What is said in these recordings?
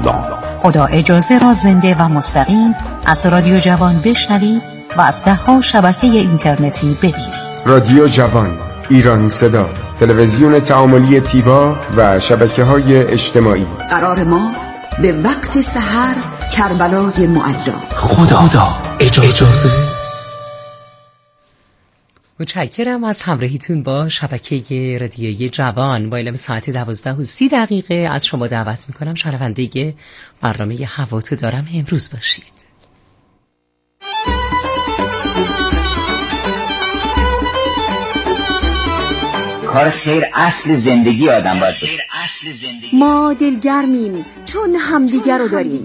خدا اجازه را زنده و مستقیم از رادیو جوان بشنوید و از ده‌ها شبکه اینترنتی ببینید. رادیو جوان، ایران صدا، تلویزیون تعاملی تیوا و شبکه‌های اجتماعی. قرار ما به وقت سحر کربلای معلا. خدا اجازه. متشکرم از همراهیتون با شبکه رادیویی جوان. با اعلام ساعت 12:30 از شما دعوت میکنم شنونده برنامه هوا تو دارم امروز باشید. کار خیر اصل زندگی آدم باید باشه. ما دلگرمیم چون همدیگر رو داریم.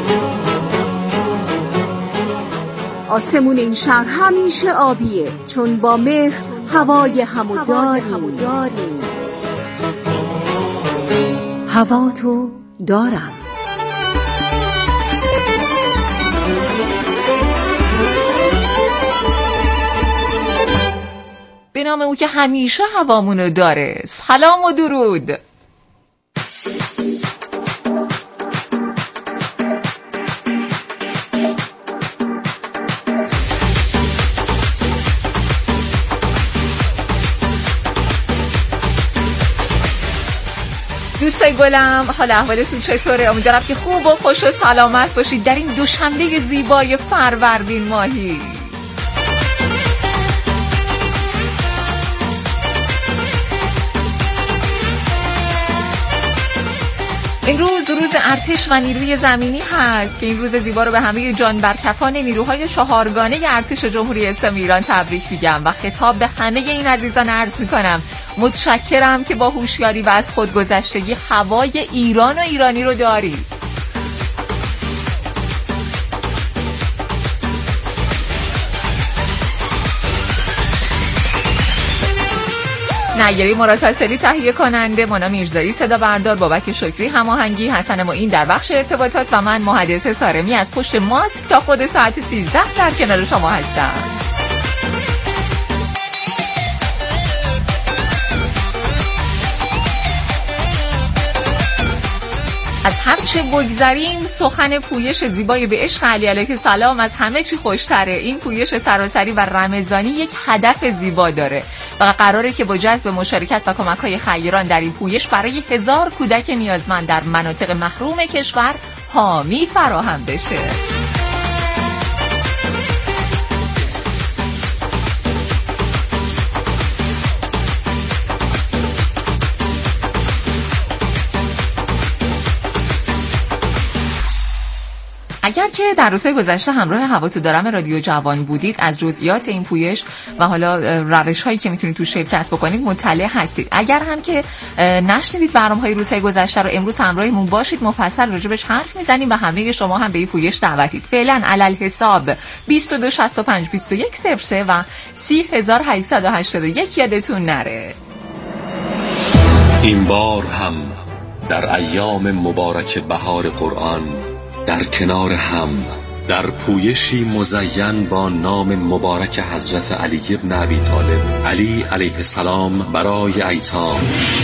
آسمون این شهر همیشه آبیه چون با مهر هوای همو داریم. هوا تو دارم. به نام او که همیشه هوامونو داره. سلام و درود. دوستای گلم، حال احوالتون چطوره؟ امیدوارم که خوب و خوش و سلامت باشید در این دوشنبه زیبای فروردین ماهی. امروز روز ارتش و نیروی زمینی هست که این روز زیبا رو به همه جانبرکفان نیروهای چهارگانه ارتش جمهوری اسلامی ایران تبریک میگم و خطاب به همه این عزیزان عرض میکنم متشکرم که با هوشیاری و از خودگذشتگی هوای ایران و ایرانی رو دارید. نگری مرادحاصلی تهیه کننده، مونا میرزایی صدا بردار، بابک شکری هماهنگی، حسن معین در بخش ارتباطات و من محدث سارمی از پشت ماسک تا خود ساعت 13 در کنار شما هستم. از هر چه بگذریم سخن پویش زیبای به عشق علی علیه السلام از همه چی خوشتره. این پویش سراسری و رمضانی یک هدف زیبا داره و قراره که با جذب مشارکت و کمک‌های خیران در این پویش برای 1000 کودک نیازمند در مناطق محروم کشور حامی فراهم بشه. اگر که در روزهای گذشته همراه هوا تو دارم رادیو جوان بودید از جزئیات این پویش و حالا روش‌هایی که میتونید تو شرکت بکنید مطلع هستید. اگر هم که نشنیدید برنامه‌های روزهای گذشته رو امروز همراهمون باشید مفصل راجبش حرف میزنیم و همه شما هم به این پویش دعوتید. فعلا علل حساب 2265 2103 و 30881 یادتون نره. این بار هم در ایام مبارک بهار قرآن در کنار هم در پویشی مزین با نام مبارک حضرت علی ابن ابی طالب علی علیه السلام برای ایتام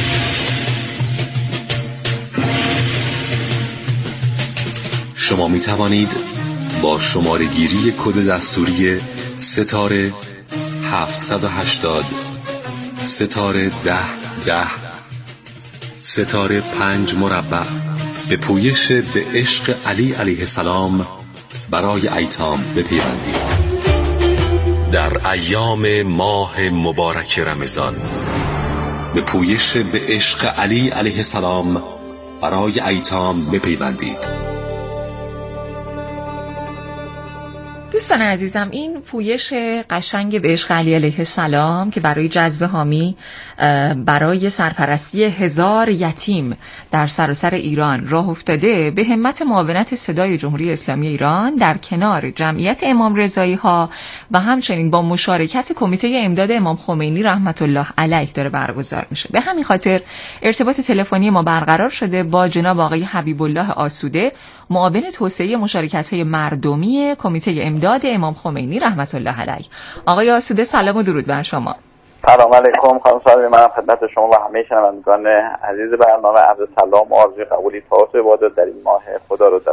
شما می توانید با شماره گیری کد دستوری ستاره 780 ستاره 1010 ستاره 5 مربع به پویش به عشق علی علیه السلام برای ایتام بپیوندید. در ایام ماه مبارک رمضان به پویش به عشق علی علیه السلام برای ایتام بپیوندید. دوستان عزیزم، این پویش قشنگ به عشق علی علیه السلام که برای جذب حامی برای سرپرستی 1000 یتیم در سراسر ایران راه افتاده به همت معاونت صدای جمهوری اسلامی ایران در کنار جمعیت امام رضایی ها و همچنین با مشارکت کمیته امداد امام خمینی رحمت الله علیه داره برگزار میشه. به همین خاطر ارتباط تلفنی ما برقرار شده با جناب آقای حبیب الله آسوده، معاون توسعه مشارکت‌های مردمی کمیته امداد امام خمینی رحمت الله علیه. آقای آسوده سلام و درود بر شما. سلام علیکم خانم صاحب، من خدمت شما و همه شنوندگان عزیز برنامه عرض سلام و آرزوی قبولی تواس عبادت در این ماه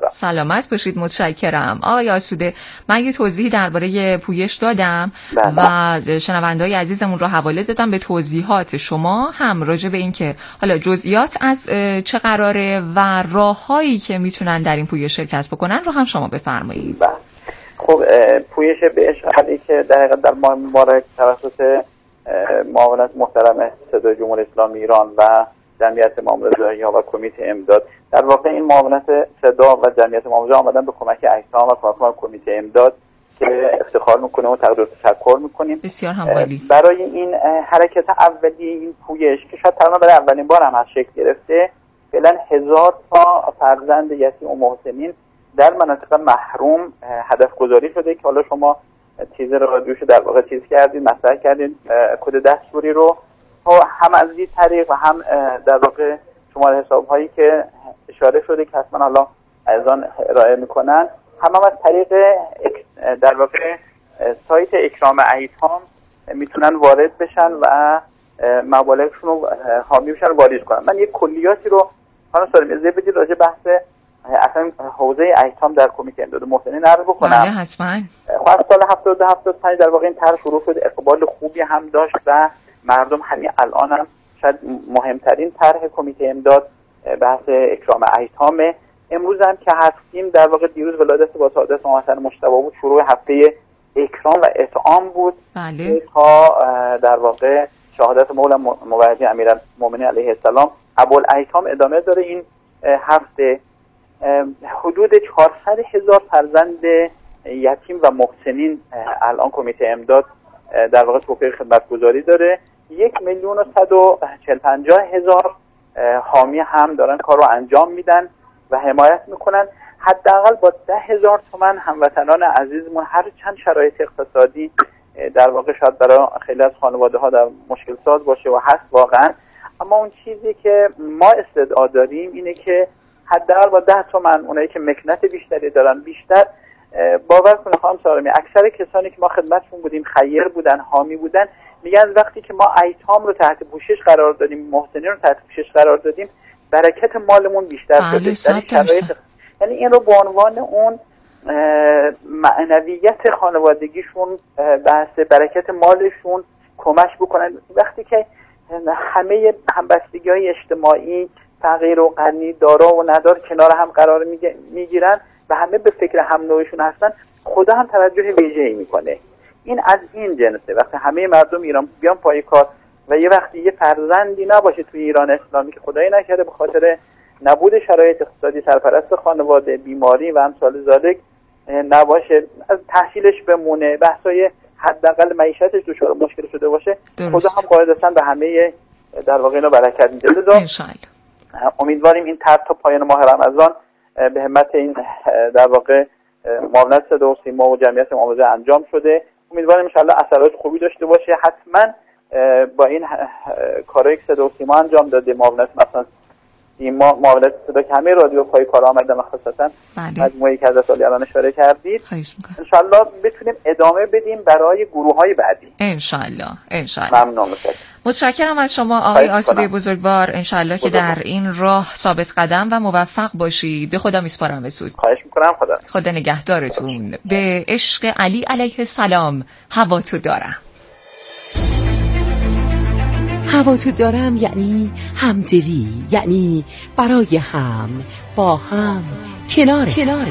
سلامت باشید، متشکرم. آقای آسوده، من یه توضیحی درباره پویش دادم و شنونده‌های عزیزمون رو حواله دادم به توضیحات شما هم راجع به این که حالا جزئیات از چه قراره و راه‌هایی که میتونن در این پویش شرکت بکنن رو هم شما بفرمایید. خب پویش به اشغالی که در ماه مبارک توسط معاونت محترم صدای جمهوری اسلامی ایران و جمعیت امام رضایی‌ها و کمیته امداد، در واقع این معاونت صدا و جمعیت امام رضا آمدن به کمک ایتام و کمک کمیته امداد که افتخار میکنه و تقدیر تشکر میکنیم. بسیار هم عالی. برای این حرکت اولی این پویش که شاید تقریبا برای اولین بار هم از شکل گرفته، فعلا 1000 تا فرزند یتیم و محسنین در مناطق محروم هدف گذاری شده که حالا شما تیزر رادیوشو در واقع چیز کردید، مطرح کردید کد دستوری رو، هم از این طریق و هم در واقع شماره حساب هایی که اشاره شده که حتما حالا از آن ارائه میکنن، هم از طریق در واقع سایت اکرام ایتام میتونن وارد بشن و مبالغشون رو حامی بشن و واریز کنن. من یک کلیاتی رو خانم سالمی اجازه بدید راجع بحث اصلا حوزه ایتام در کمیته امداد محسنین عرض بکنم. بله حتما. خب سال 72-75 در واقع این طرح شروع شد، اقبال خوبی هم داشت و مردم همین الان هم شاید مهمترین طرح کمیته امداد بحث اکرام ایتامه. امروز هم که هستیم در واقع دیروز ولادت با سعادت امام حسن مجتبی بود، شروع هفته اکرام و اطعام بود. بله. تا در واقع شهادت مولا موحدی امیرالمومنین علیه السلام ابوالایتام ادامه داره. این هفته حدود 400,000 فرزند یتیم و محسنین الان کمیته امداد در واقع توفیق خدمتگزاری داره. 1,145,000 حامی هم دارن کار رو انجام میدن و حمایت میکنن. حداقل با 10,000 تومان هموطنان عزیزمون هر چند شرایط اقتصادی در واقع شاید برای خیلی از خانواده ها در مشکل ساز باشه و هست واقعا، اما اون چیزی که ما استدعا داریم اینه که حداقل با 10 تومان اونایی که مکنت بیشتری دارن بیشتر. باور کنید خانم سارمی، اکثر کسانی که ما خدمتشون بودیم خیر بودن، حامی بودن، میگن وقتی که ما ایتام رو تحت پوشش قرار دادیم، محسنین رو تحت پوشش قرار دادیم، برکت مالمون بیشتر شده. یعنی این رو به عنوان اون معنویت خانوادگیشون، بحث برکت مالشون کمک بکنن. وقتی که همه همبستگی‌های اجتماعی، فقیر و غنی، دارا و ندار کنار هم قرار میگیرن و همه به فکر هم نوعشون هستن، خدا هم توجه ویژه‌ای میکنه. این از این جنسه. وقتی همه مردم ایران بیان پای کار و یه وقتی یه فرزندی نباشه توی ایران اسلامی که خدایی نکرده به خاطر نبود شرایط اقتصادی سرپرست خانواده، بیماری و امثال ذالک نباشه، از تحصیلش بمونه، بحثای حداقل معیشتش دچار مشکل شده باشه، خدا هم قاعدتاً به همه در واقع اینو برکت میده. ان شاء الله امیدواریم این طرح تا پایان ماه رمضان به همت این در واقع معاونت صدا و سیما و جمعیت امام رضا انجام شده. امیدواریم ان شاء الله اثرات خوبی داشته باشه. حتما با این کارایی که صدا و سیما انجام داده، معاونت مثلا سیما، معاونت صدا که همه رادیو پای کار آمده، مخصوصا مجموعه‌ای که حضرت علی الان اشاره کردید، ان شاء الله بتونیم ادامه بدیم برای گروه‌های بعدی. ان شاء الله. ممنون. متشکرم از شما آقای آسوده بزرگوار. ان شاء الله که در این راه ثابت قدم و موفق باشید. به خدا میسپارمتون. خواهش می‌کنم. خدا نگهدارتون. به عشق علی علیه السلام هواتو دارم. هواتو دارم یعنی همدلی، یعنی برای هم، با هم، کنار.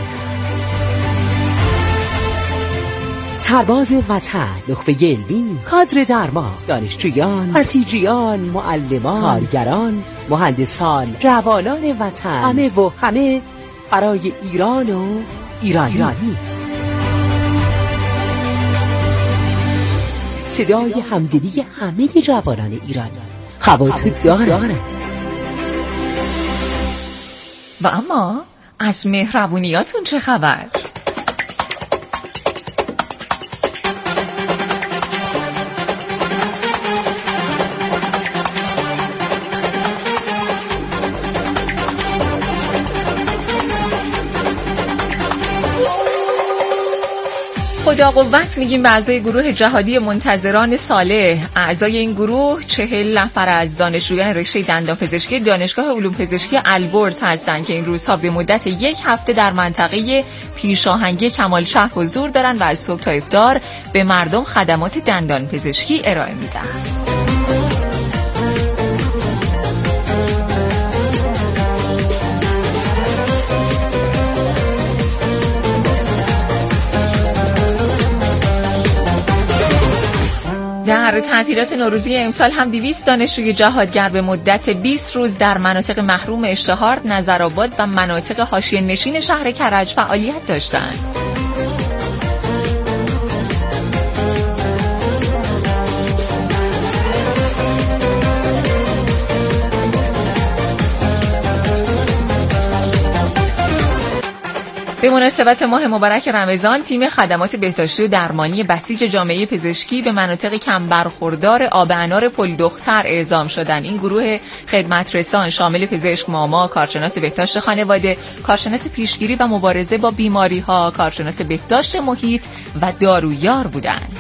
سرباز وطن، نخبه علمی، کادر درمان، دانشجویان، بسیجیان، معلمان، کارگران، مهندسان، جوانان وطن، همه و همه برای ایران و ایرانی. صدای همدلی همه جوانان ایران. هواتو دارم. و اما از مهربونیاتون چه خبر؟ خدا قوت میگیم به اعضای گروه جهادی منتظران صالح. اعضای این گروه 40 نفر از دانشجویان رشته دندانپزشکی دانشگاه علوم پزشکی البرز هستند که این روزها به مدت 1 هفته در منطقه پیشاهنگی کمال شهر حضور دارن و از صبح تا افطار به مردم خدمات دندانپزشکی ارائه میدن. در تعطیلات نوروزی امسال هم 200 دانشجوی جهادگر به مدت 20 روز در مناطق محروم اشتهارد، نظرآباد و مناطق حاشیه نشین شهر کرج فعالیت داشتند. به مناسبت ماه مبارک رمضان، تیم خدمات بهداشتی و درمانی بسیج جامعه پزشکی به مناطق کم برخوردار آب انار پل دختر اعزام شدند. این گروه خدمت رسان شامل پزشک ماما، کارشناس بهداشت خانواده، کارشناس پیشگیری و مبارزه با بیماری‌ها، کارشناس بهداشت محیط و دارویار بودند.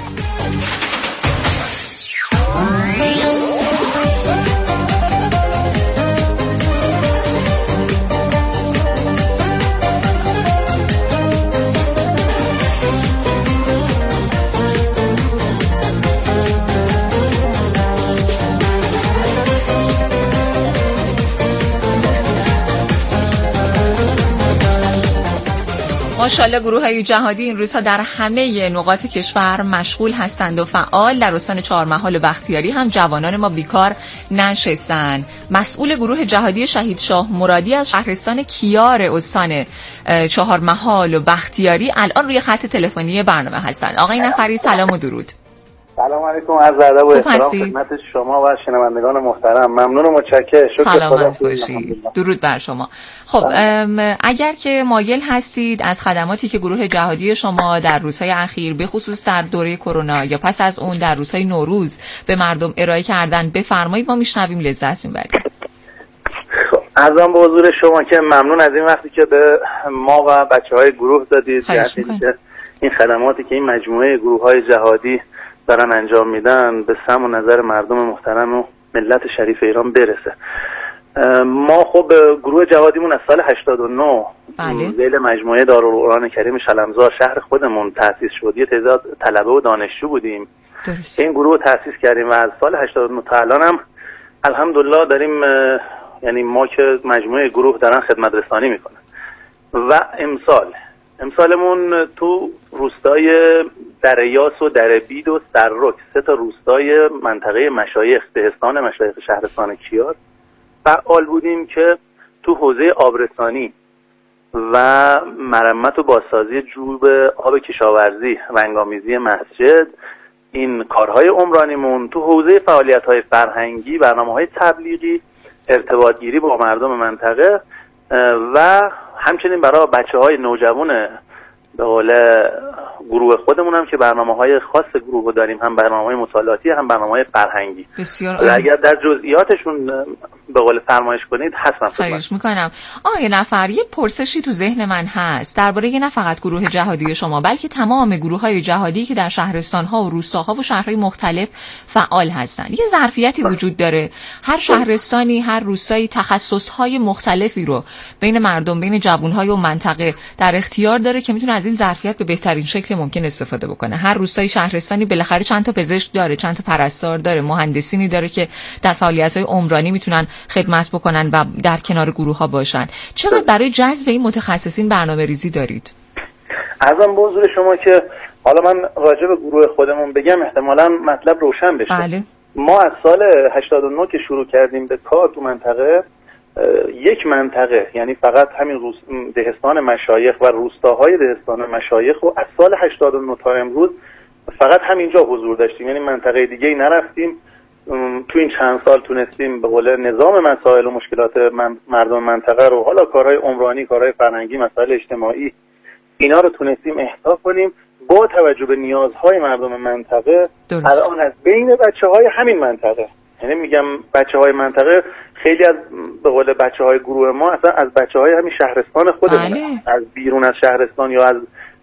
ماشاءالله گروه‌های جهادی این روزها در همه نقاط کشور مشغول هستند و فعال. در استان چهارمحال و بختیاری هم جوانان ما بیکار ننشستند. مسئول گروه جهادی شهید شاه مرادی از شهرستان کیار استان چهارمحال و بختیاری الان روی خط تلفنی برنامه هستند. آقای نفری سلام و درود. سلام علیکم، عرض ادب و احترام خدمت شما و شنوندگان محترم. ممنون و متشکرم. سلامت باشید. درود بر شما. خب اگر که مایل هستید از خدماتی که گروه جهادی شما در روزهای اخیر به خصوص در دوره کرونا یا پس از اون در روزهای نوروز به مردم ارائه کردن بفرمایید، ما میشنویم، لذت میبریم. خب عرضم به حضور شما که ممنون از این وقتی که به ما و بچه‌های گروه دادید. این خدماتی که این مجموعه گروه‌های جهادی دارن انجام میدن به سم و نظر مردم محترم و ملت شریف ایران برسه. ما خب گروه جهادیمون از سال 89 ذیل مجموعه دارالقرآن کریم شلمزار شهر خودمون تأسیس شد. یه تعداد طلبه و دانشجو بودیم. درست. این گروه تأسیس کردیم و از سال 89 تا الان هم الحمدلله داریم، یعنی ما که مجموعه گروه دارن خدمت رسانی میکنن. و امسالمون تو روستای دریاس و دربید و سررک، 3 تا روستای منطقه مشایخ دهستان مشایخ شهرستان کیار فعال بودیم که تو حوزه آبرسانی و مرمت و بازسازی جوب آب کشاورزی، رنگامیزی مسجد، این کارهای عمرانیمون تو حوزه فعالیت‌های فرهنگی، برنامه‌های تبلیغی، ارتباط گیری با مردم منطقه و همچنین برای بچه‌های نوجوان به قول گروه خودمون هم که برنامه‌های خاص گروه داریم، هم برنامه‌های مطالعاتی هم برنامه‌های فرهنگی. بسیار اگر در جزئیاتشون به قول فرمایش کنید حتما خواهش میکنم. آقای نفر، یه پرسشی تو ذهن من هست درباره نه فقط گروه جهادی شما بلکه تمام گروه‌های جهادی که در شهرستان‌ها و روستاها و شهرهای مختلف فعال هستند. یه ظرفیتی وجود داره، هر شهرستانی، هر روستایی تخصص‌های مختلفی رو بین مردم، بین جوان‌های اون منطقه در اختیار داره که میتونه از این ظرفیت به بهترین شکل ممکن استفاده بکنه. هر روستای شهرستانی بالاخره چند تا پزشک داره، چند تا پرستار داره، مهندسینی داره که در فعالیت‌های عمرانی میتونن خدمت بکنن و در کنار گروه‌ها باشن. چقدر برای جذب این متخصصین برنامه‌ریزی دارید؟ ارزم به حضور شما که حالا من راجع به گروه خودمون بگم احتمالاً مطلب روشن بشه. بله. ما از سال 89 که شروع کردیم به کار تو منطقه، یک منطقه یعنی فقط همین دهستان مشایخ و روستاهای دهستان مشایخ و از سال 89 تا امروز فقط همینجا حضور داشتیم، یعنی منطقه دیگه ای نرفتیم. تو این چند سال تونستیم به قول نظام مسائل و مشکلات مردم منطقه رو، حالا کارهای عمرانی، کارهای فرهنگی، مسائل اجتماعی، اینا رو تونستیم احاطه کنیم با توجه به نیازهای مردم منطقه. الان از بین بچه‌های همین منطقه، یعنی میگم بچه‌های منطقه، خیلی از به قول بچه‌های گروه ما اصلا از بچه‌های همین شهرستان خودمون، از بیرون از شهرستان یا از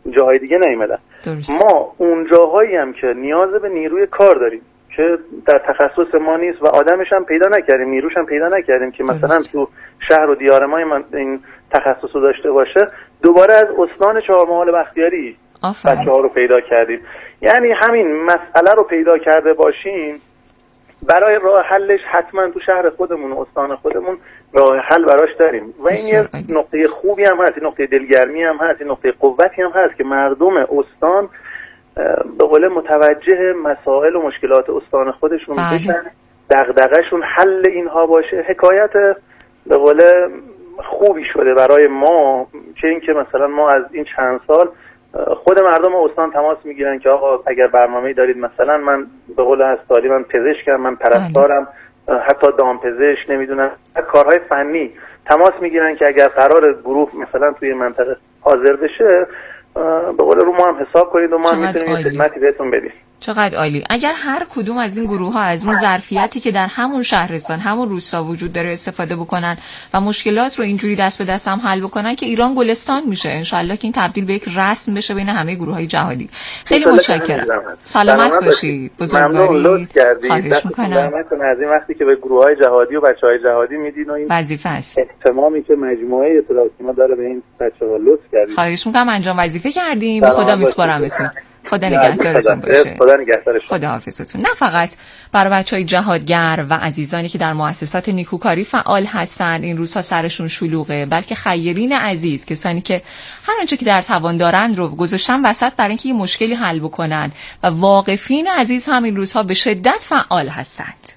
جاهای دیگه نیومدن. ما اون جاهایی هم که نیاز به نیروی کار داریم که در تخصص ما نیست و آدمش هم پیدا نکردیم، نیروش هم پیدا نکردیم که مثلا تو شهر و دیار ما این تخصص رو داشته باشه، دوباره از استان چهارمحال بختیاری بچه‌ها رو پیدا کردیم. یعنی همین مسئله رو پیدا کرده باشیم، برای راه حلش حتما تو شهر خودمون و استان خودمون راه حل براش داریم و این یه نقطه خوبی هم هست، نقطه دلگرمی هم هست، نقطه قوتی هم هست که مردم استان به قول متوجه مسائل و مشکلات استان خودشون بشن، دغدغه‌شون حل اینها باشه. حکایت به قول خوبی شده برای ما، چه این که مثلا ما از این چند سال خود مردم استان تماس میگیرن که آقا اگر برنامه‌ای دارید، مثلا من به قول هستالی من پزشکم، من پرستارم، حتی دامپزشک، نمیدونم کارهای فنی، تماس میگیرن که اگر قرار گروه مثلا توی منطقه حاضر بشه، به قول رو ما هم حساب کنید و ما هم میتونیم یه خدمتی بهتون بدیم. چقدر عالی. اگر هر کدوم از این گروه ها از اون ظرفیتی که در همون شهرستان، همون روستا وجود داره استفاده بکنن و مشکلات رو اینجوری دست به دست هم حل بکنن که ایران گلستان میشه انشالله، که این تبدیل به یک رسم بشه بین همه گروه های جهادی. خیلی متشکرم. سلامت باشید. بزرگوارید. خواهش میکنم. از این وقتی که به گروه های جهادی و بچهای جهادی میدین و این وظیفه است، اهتمامی که مجموعه اطلاعاتی ما داره به این بچه‌ها لطف کردید. خواهش میکنم. انجام وظیفه کردیم. به خدا میسپارمتون. خدا نگهدارتون باشه. خدا نگهدارش. خدا حافظتون. نه فقط برای بچهای جهادگر و عزیزانی که در مؤسسات نیکوکاری فعال هستند این روزها سرشون شلوغه، بلکه خیرین عزیز، کسانی که هر آنچه که در توان دارند رو گذاشتن وسط برای اینکه یه مشکلی حل بکنن و واقفین عزیز هم این روزها به شدت فعال هستند.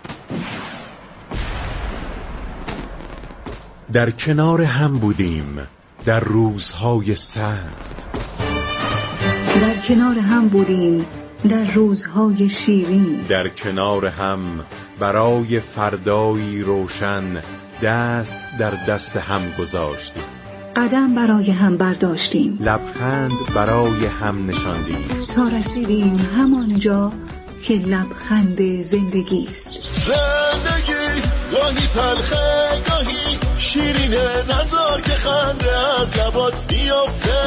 در کنار هم بودیم در روزهای سخت، در کنار هم بودیم در روزهای شیرین، در کنار هم برای فردایی روشن دست در دست هم گذاشتیم، قدم برای هم برداشتیم، لبخند برای هم نشاندیم، تا رسیدیم همانجا که لبخند زندگی است. زندگی گاهی تلخه گاهی شیرینه، نذار که خنده از لبات بیفته،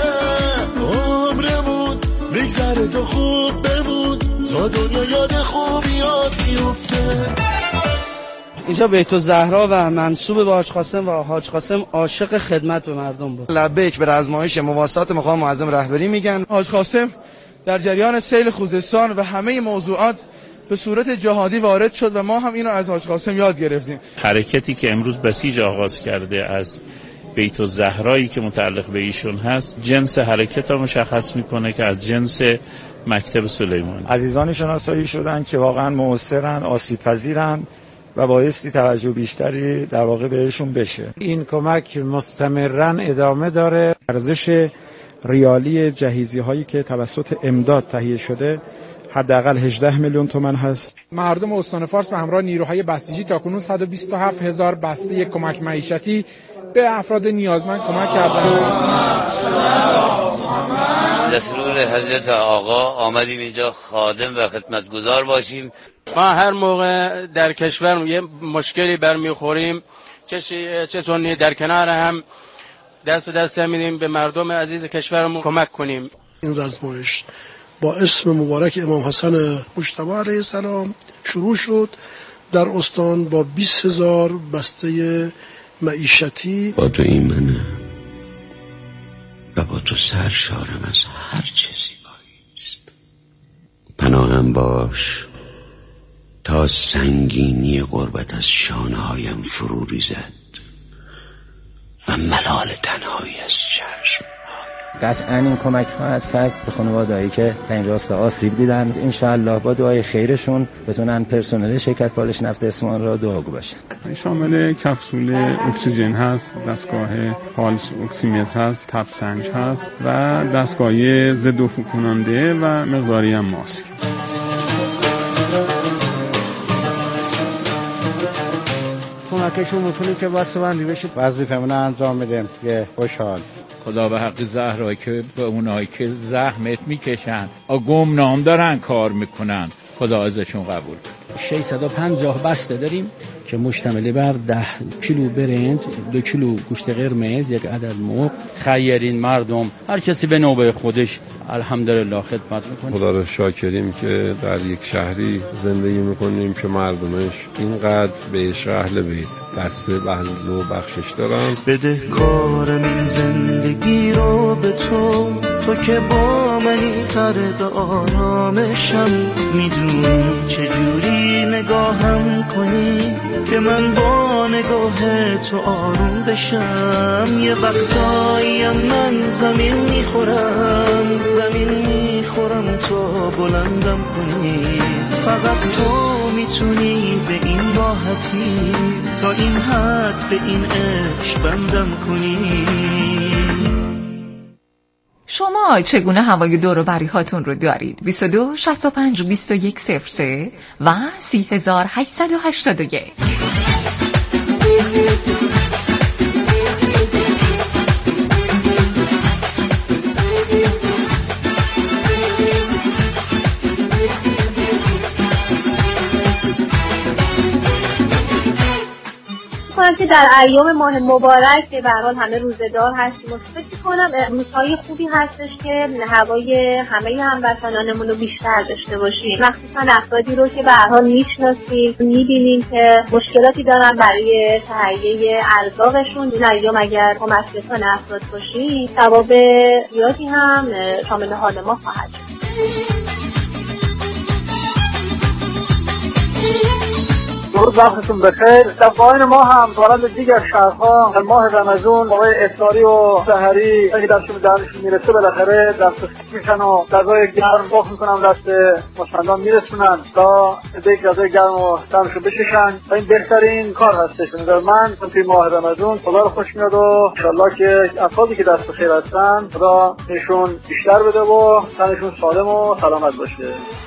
عمرمون بگذره تو خوب بمون تا دنیا یاد خوبیات بیفته. اینجا بیت الزهرا و منسوب به حاج قاسم و حاج قاسم عاشق خدمت به مردم بود. لبیک به رزمایش مواسات مقام معظم رهبری میگن. حاج قاسم در جریان سیل خوزستان و همه موضوعات به صورت جهادی وارد شد و ما هم اینو از حاج قاسم یاد گرفتیم. حرکتی که امروز بسیج آغاز کرده از بیت الزهرایی که متعلق به ایشون هست، جنس حرکت رو مشخص میکنه که از جنس مکتب سلیمانی. عزیزان شناسایی شدن که واقعا مؤثرن، آسیب پذیرن و بایستی توجه بیشتری در واقع بهشون بشه. این کمک مستمرن ادامه داره. ارزش ریالی جهیزی هایی که توسط امداد تهیه شده حداقل 18 میلیون تومان هست. مردم استان فارس به همراه نیروهای بسیجی تاکنون 127,000 بسته کمک معیشتی به افراد نیازمند کمک کردند. دستور حضرت آقا آمدیم اینجا خادم و خدمتگزار باشیم. ما هر موقع در کشور یه مشکلی برمیخوریم، چه سنی در کنار هم دست به دست میدیم به مردم عزیز کشورمون کمک کنیم. این رزمایش با اسم مبارک امام حسن مجتبی علیه السلام شروع شد در استان با 20,000 بسته معیشتی. با تو ایمنم و با تو سرشارم از هر چه زیبایی است. پناهم باش تا سنگینی غربت از شانه‌هایم فرو ریزد و ملال تنهایی از چشم. قطعا این کمک خواهد کرد به خانواده‌ای که در این راستا آسیب دیدن. انشاءالله با دعای خیرشون بتونن پرسنل شرکت پالش نفت اصفهان را دعاگو باشن. شامل کپسول اکسیژن هست، دستگاه پالس اکسیمتر هست، تب سنج هست و دستگاه ضد عفونی کننده و مقداری هم ماسک. کمکشون میتونه که بسته‌بندی بشه. وظیفه‌مون انجام میدیم که خوشحال. خدا به حق زهرا که به اونایی که زحمت میکشن گمنام دارن کار میکنن، خدا ازشون قبول کنه. 650 بسته داریم که مشتمل بر 10 کیلو برنج، 2 کیلو گوشت قرمز، 1 عدد مرغ خیرین مردم هر کسی به نوبه خودش الحمدلله خدمت میکنه. خدا رو شاکریم که در یک شهری زندگی میکنیم که مردمش اینقدر بهش اهل بیت دست بذل و بخشش دارن. بده کارم این زندگی رو به تو که با منی غرق آرامشم، میدونی چجوری نگاهم کنی که من با نگاه تو آروم بشم. یه وقتایی من زمین میخورم تا بلندم کنی، فقط تو میتونی به این راحتی تا این حد به این عشق بندم کنی. شما چگونه هوای دور و بریهاتون رو دارید؟ 22 65 21 03 و 3881. که در ایام ماه مبارک که به هر حال همه روزه‌دار هستیم و فکر کنم روزهای خوبی هستش که هوای همه هموطنانمون رو بیشتر داشته باشیم، مخصوصا افرادی رو که به هر حال میشناسیم، میبینیم که مشکلاتی دارن برای تهیه ارزاقشون. این ایام اگر کمک رسان افراد باشیم ثواب زیادی هم شامل حال ما خواهد شد. روز وقتتون بخیر. در پایان ما هم مانند دیگر شهرها در ماه رمضان موقع افطاری و سحری اگه دستشون دهنشون میرسه بالاخره دست میشن و غذای گرم پخت میکنن دست مشتندان میرسونن تا به غذای گرم و دمشون بششن و این بهترین کار هستش. به نظر من توی ماه رمضان خدا رو خوش میاد و انشالله که افرادی که دست بخیر هستن خدا بهشون بیشتر بده و تنشون سالم و سلامت باشه.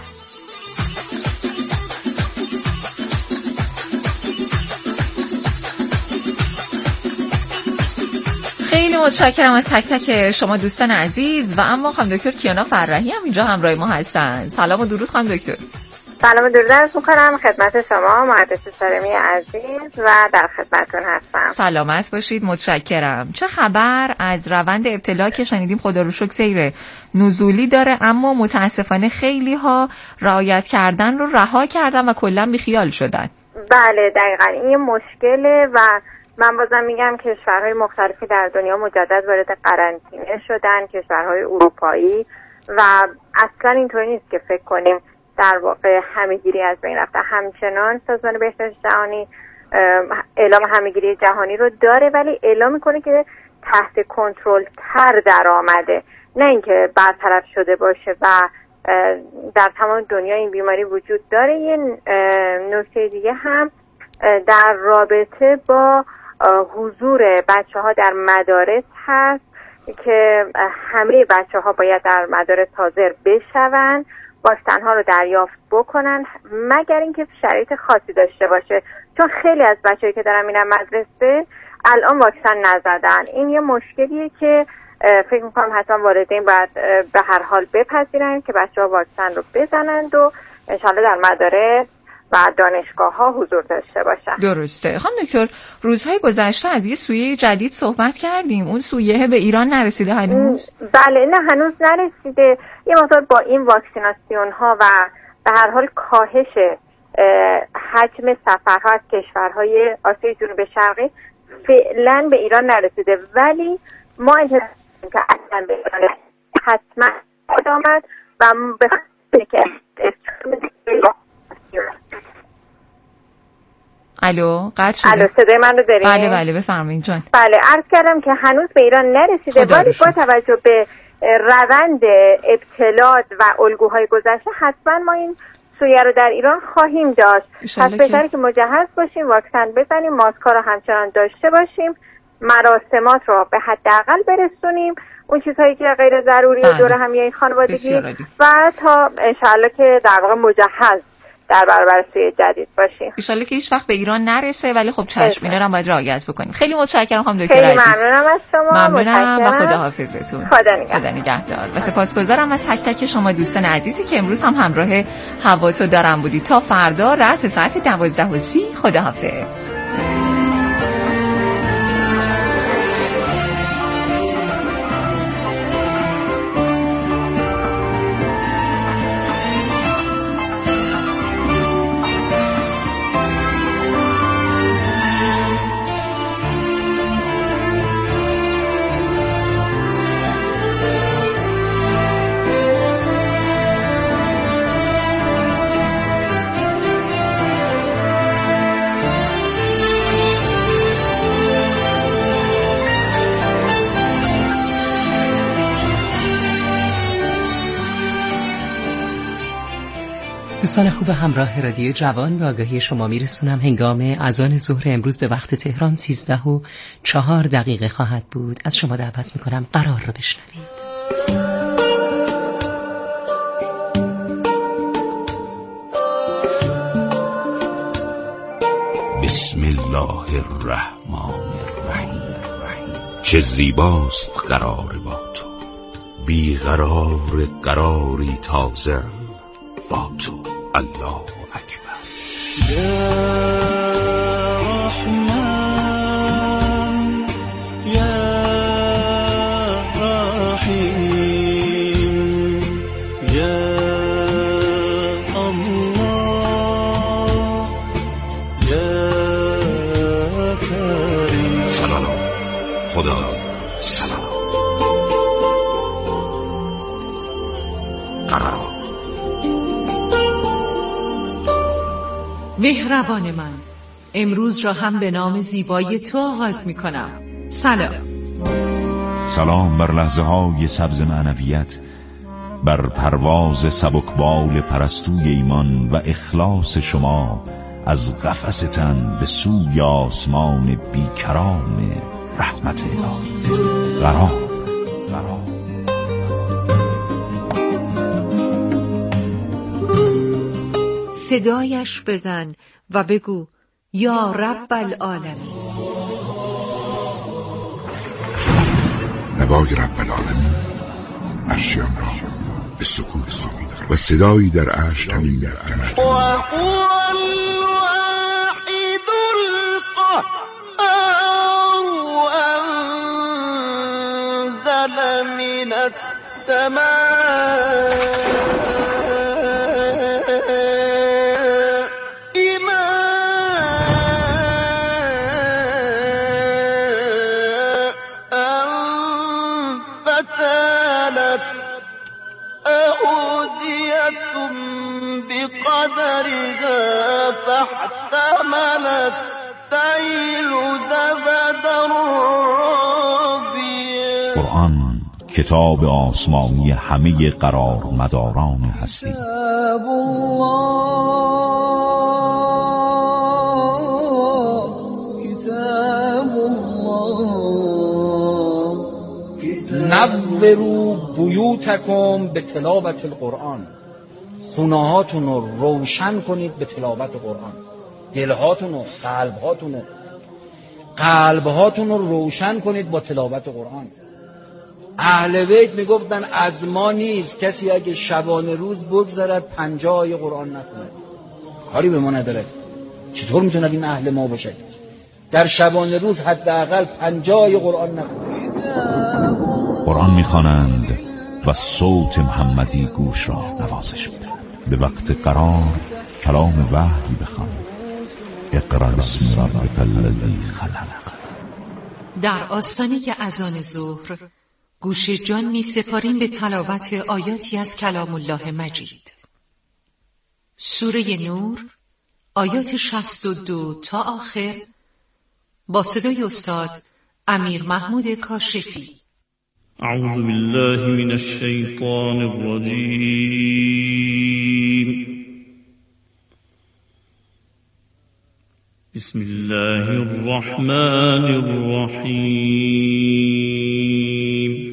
خیلی متشکرم از تک تک شما دوستان عزیز و اما خانم دکتر کیانا فرحی هم اینجا همراه ما هستن. سلام و درود خانم دکتر. سلام و درود عرض می‌کنم خدمت شما مهندس سارمی عزیز و در خدمتتون هستم. سلامت باشید. متشکرم. چه خبر از روند ابتلا که شنیدیم خدا رو شکر سیر نزولی داره، اما متاسفانه خیلی ها رعایت کردن رو رها کردن و کلا بیخیال شدن. بله دقیقاً این مشکله و من بازم میگم کشورهای مختلفی در دنیا مجدد وارد قرنطینه شدن، کشورهای اروپایی، و اصلا اینطوری نیست که فکر کنیم در واقع همه‌گیری از بین رفته. همچنان سازمان بهداشت جهانی اعلام همه‌گیری جهانی رو داره ولی اعلام میکنه که تحت کنترل تر در آمده، نه اینکه برطرف شده باشه و در تمام دنیا این بیماری وجود داره. یه نکته دیگه هم در رابطه با حضور بچه‌ها در مدارس هست که همه بچه‌ها باید در مدارس حاضر بشوند، واکسن‌ها رو دریافت بکنن مگر اینکه شرایط خاصی داشته باشه، چون خیلی از بچه‌هایی که دارن میرن مدرسه الان واکسن نزدن. این یه مشکلیه که فکر می‌کنم حتما والدین باید به هر حال بپذیرن که بچه‌ها واکسن رو بزنند و انشالله در مدارس و دانشگاه‌ها حضور داشته باشن. درسته. خانم دکتر روزهای گذشته از یه سویه جدید صحبت کردیم، اون سویه به ایران نرسیده هنوز؟ بله نه هنوز نرسیده. یه مقدار با این واکسیناسیون‌ها و به هر حال کاهش حجم سفرها از کشورهای آسیای جنوب شرقی فعلا به ایران نرسیده، ولی ما انتظار داریم که اصلا به ایران حتما آمد و به خاطر که الو قطع شده. الو صدای من رو دارین؟ بله بله بفرمایید جان. بله عرض کردم که هنوز به ایران نرسیده ولی با توجه به روند ابتلا و الگوهای گذشته حتما ما این سویه رو در ایران خواهیم داشت. پس بهتره که مجهز باشیم، واکسن بزنیم، ماسک‌ها رو همچنان داشته باشیم، مراسمات رو به حداقل برسونیم، اون چیزهایی که غیر ضروری دور همیه خانوادگی و تا انشالله که در واقع مجهز در برابر سوی جدید باشیم. ان شاءالله که هیچ وقت به ایران نرسه، ولی خب چشم اینا رو هم باید رعایت بکنیم. خیلی متشکرم خانم دکتر عزیز. خیلی ممنونم از شما. ممنونم و خداحافظتون. خدا نگهدار. و سپاسگزارم از تک تک شما دوستان عزیزی که امروز هم همراه هوا تو دارم بودید. تا فردا رأس ساعت 12:30. خداحافظ. دوستان خوب همراه رادیو جوان، به آگاهی شما میرسونم هنگام اذان ظهر امروز به وقت تهران 13:04 خواهد بود. از شما دعوت میکنم قرار رو بشنوید. بسم الله الرحمن الرحیم. چه زیباست قرار با تو، بیقرار قراری تازه با تو. الله اکبر. یا رحمان یا رحیم یا الله یا کریم. سلام خدا سلام. قرار. مهربان من، امروز را هم به نام زیبای تو آغاز می کنم. سلام بر لحظه های سبز معنویت، بر پرواز سبکبال پرستوی ایمان و اخلاص شما از قفس تن به سوی آسمان بیکرام رحمت الهی. قرار. صدایش بزن و بگو یا رب العالمین. نوای رب العالمین عرشیان را به سکون و صدایی در عرش تمیم می‌افکند. انزل من السماء بقدرها فاحتملت سيل زبدا رابيا. قرآن کتاب آسمانی همه قرار مداران هستی. کتاب الله نوروا بیوتکم به تلاوت القرآن. خونهاتون رو روشن کنید به تلاوت قرآن. دلهاتون و قلبهاتون رو روشن کنید با تلاوت قرآن. اهل بیت میگفتن از ما نیست کسی اگه شبانه روز بگذرد 50 آیه قرآن نخونه، کاری به ما نداره. چطور میتوند این اهل ما باشه؟ در شبانه روز حداقل 50 آیه قرآن نخونه. قرآن میخوانند و صوت محمدی گوش را نوازش میدهد. به وقت قرار کلام وحی بخوان. اقرأ اسم ربک الذی خلق. در آستانه اذان ظهر گوش جان می سپاریم به تلاوت آیاتی از کلام الله مجید. سوره نور آیات 62 تا آخر با صدای استاد امیر محمود کاشفی. اعوذ بالله من الشیطان الرجیم. بسم الله الرحمن الرحیم.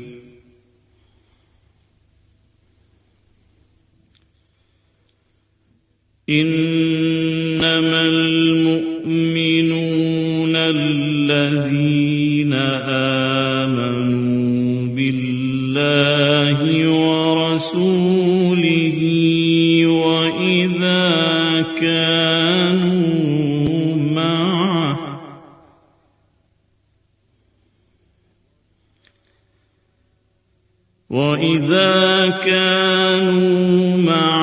إنما المؤمنون الذين آمنوا بالله ورسوله وإذا كانوا معه